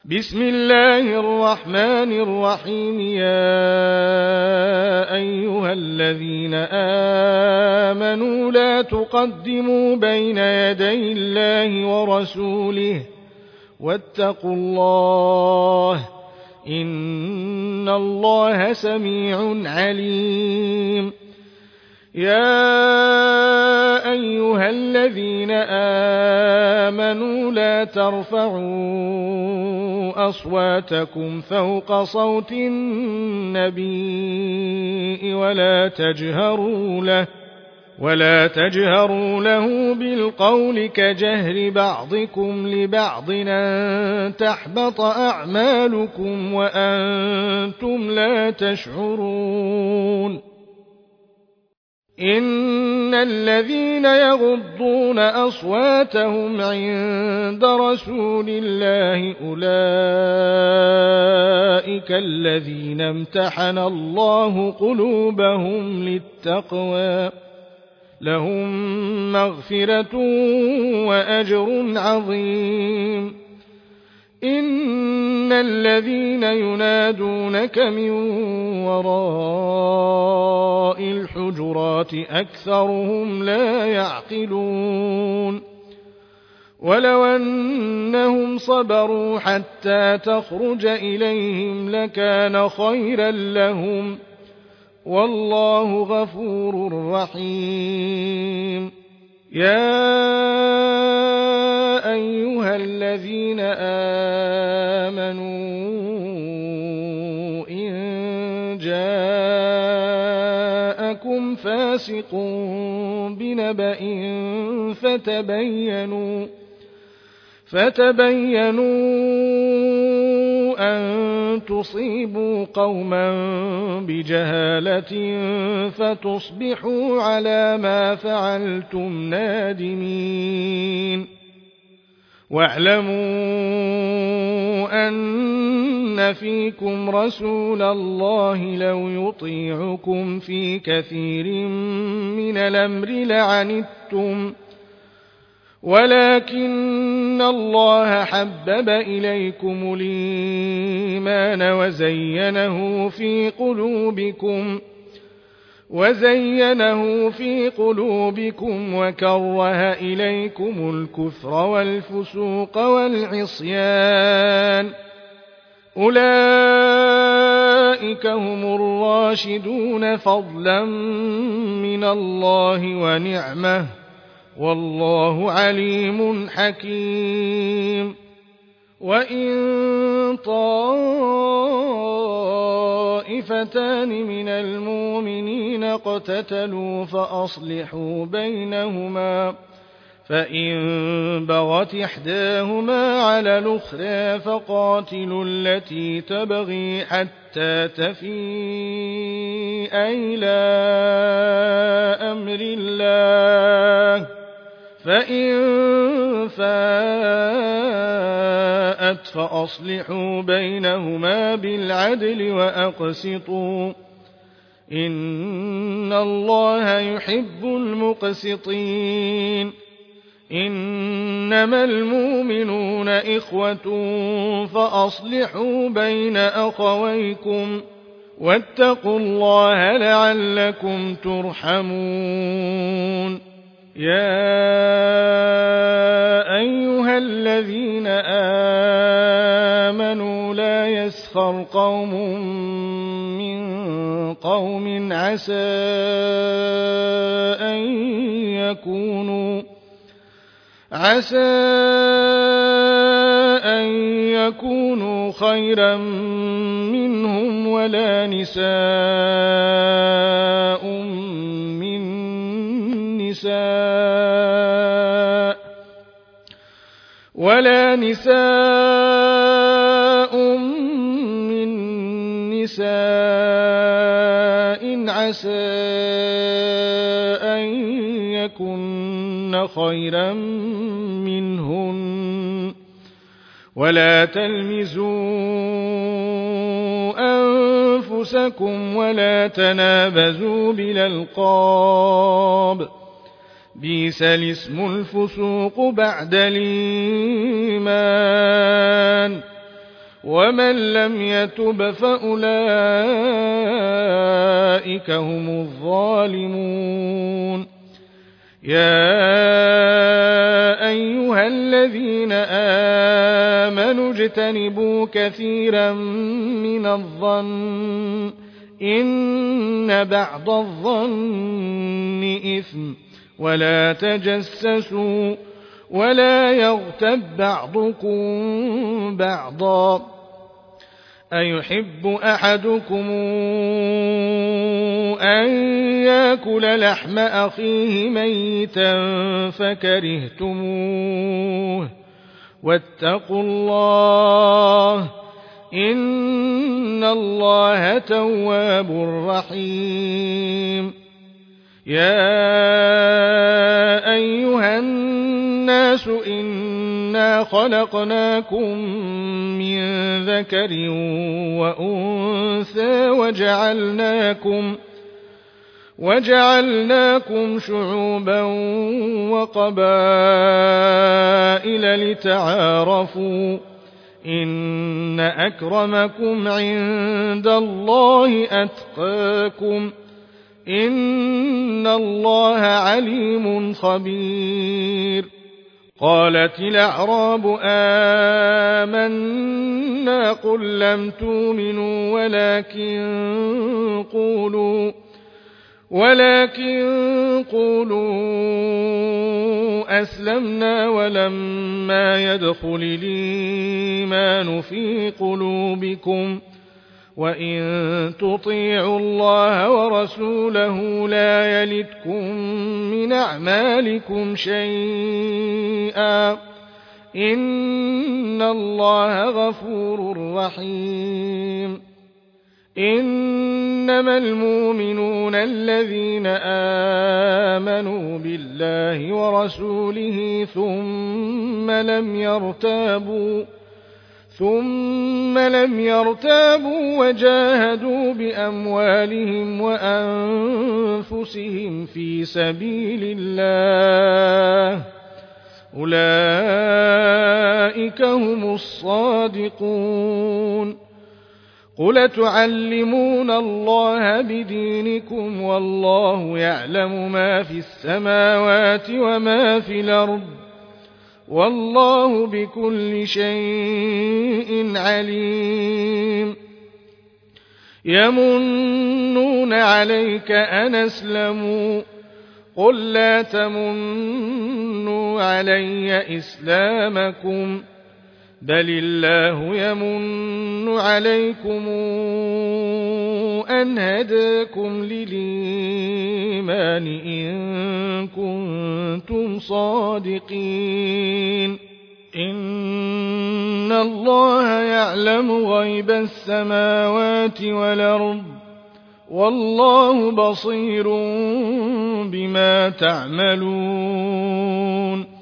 بسم الله الرحمن الرحيم. يا أيها الذين آمنوا لا تقدموا بين يدي الله ورسوله واتقوا الله إن الله سميع عليم. يا أيها الذين آمنوا لا ترفعوا أصواتكم فوق صوت النبي ولا تجهروا له بالقول كجهر بعضكم لبعض أن تحبط أعمالكم وأنتم لا تشعرون. إن الذين يغضون أصواتهم عند رسول الله أولئك الذين امتحن الله قلوبهم للتقوى لهم مغفرة وأجر عظيم. إن الذين ينادونك من وراء الحجرات أكثرهم لا يعقلون. ولو أنهم صبروا حتى تخرج إليهم لكان خيرا لهم والله غفور رحيم. يا أيها الذين آمنوا إن جاءكم فاسق بنبأ فتبينوا أن تصيبوا قوما بجهالة فتصبحوا على ما فعلتم نادمين. واعلموا أن فيكم رسول الله لو يطيعكم في كثير من الأمر لعنتم ولكن الله حبب إليكم الإيمان وزينه في قلوبكم وكره إليكم الكفر والفسوق والعصيان أولئك هم الراشدون فضلا من الله ونعمه والله عليم حكيم. وإن طائفتان من المؤمنين اقتتلوا فأصلحوا بينهما فإن بغت إحداهما على الأخرى فقاتلوا التي تبغي حتى تفيء إلى أمر الله فإن فاءت فأصلحوا بينهما بالعدل وأقسطوا إن الله يحب المقسطين. إنما المؤمنون إخوة فأصلحوا بين أخويكم واتقوا الله لعلكم ترحمون. يا أيها الذين آمنوا لا يسخر قوم من قوم عسى أن يكونوا خيرا منهم ولا نساء من نساء عسى أن يكن خيرا منهن ولا تلمزوا أنفسكم ولا تنابزوا بالألقاب بئس الاسم الفسوق بعد الإيمان ومن لم يتب فأولئك هم الظالمون يا أيها الذين آمنوا اجتنبوا كثيرا من الظن إن بعض الظن إثم ولا تجسسوا ولا يغتب بعضكم بعضا أيحب أحدكم أن يأكل لحم أخيه ميتا فكرهتموه واتقوا الله إن الله تواب رحيم يا أيها الناس إنا خلقناكم من ذكر وأنثى وجعلناكم شعوبا وقبائل لتعارفوا إن أكرمكم عند الله أتقاكم إن الله عليم خبير قالت الأعراب آمنا قل لم تؤمنوا ولكن قولوا أسلمنا ولما يدخل الإيمان في قلوبكم وإن تطيعوا الله ورسوله لا يلتكم من أعمالكم شيئا إن الله غفور رحيم إنما المؤمنون الذين آمنوا بالله ورسوله ثم لم يرتابوا وجاهدوا بأموالهم وأنفسهم في سبيل الله أولئك هم الصادقون قل تعلمون الله بدينكم والله يعلم ما في السماوات وما في الأرض والله بكل شيء عليم يمنون عليك أن أسلموا قل لا تمنوا علي إسلامكم بل الله يمن عليكم أن هداكم للإيمان إن كنتم صادقين إن الله يعلم غيب السماوات والأرض والله بصير بما تعملون